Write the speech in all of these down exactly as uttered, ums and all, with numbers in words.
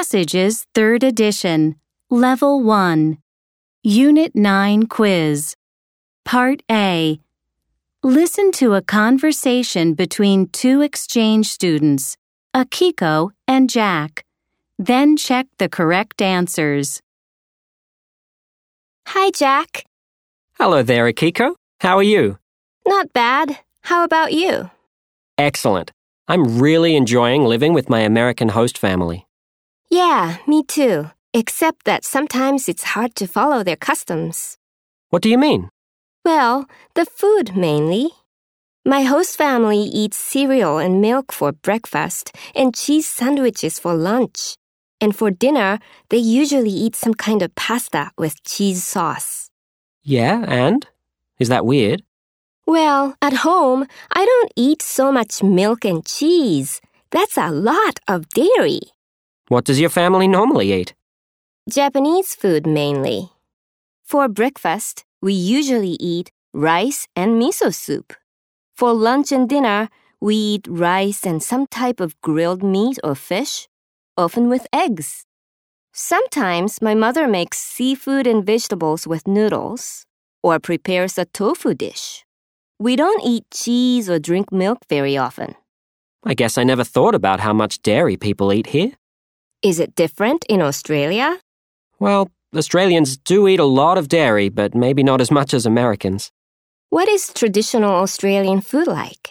Passages third Edition, Level one, Unit nine Quiz. Part A. Listen to a conversation between two exchange students, Akiko and Jack. Then check the correct answers. Hi, Jack. Hello there, Akiko. How are you? Not bad. How about you? Excellent. I'm really enjoying living with my American host family. Yeah, me too. Except that sometimes it's hard to follow their customs. What do you mean? Well, the food mainly. My host family eats cereal and milk for breakfast and cheese sandwiches for lunch. And for dinner, they usually eat some kind of pasta with cheese sauce. Yeah, and? Is that weird? Well, at home, I don't eat so much milk and cheese. That's a lot of dairy. What does your family normally eat? Japanese food mainly. For breakfast, we usually eat rice and miso soup. For lunch and dinner, we eat rice and some type of grilled meat or fish, often with eggs. Sometimes my mother makes seafood and vegetables with noodles, or prepares a tofu dish. We don't eat cheese or drink milk very often. I guess I never thought about how much dairy people eat here. Is it different in Australia? Well, Australians do eat a lot of dairy, but maybe not as much as Americans. What is traditional Australian food like?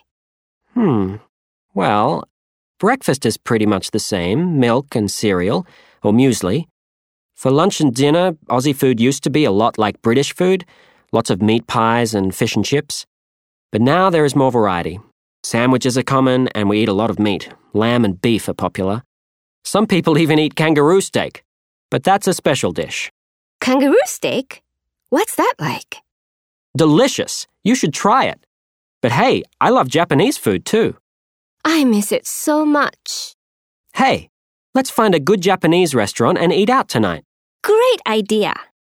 Hmm. Well, breakfast is pretty much the same, milk and cereal, or muesli. For lunch and dinner, Aussie food used to be a lot like British food, lots of meat pies and fish and chips. But now there is more variety. Sandwiches are common, and we eat a lot of meat. Lamb and beef are popular. Some people even eat kangaroo steak, but that's a special dish. Kangaroo steak? What's that like? Delicious. You should try it. But hey, I love Japanese food too. I miss it so much. Hey, let's find a good Japanese restaurant and eat out tonight. Great idea.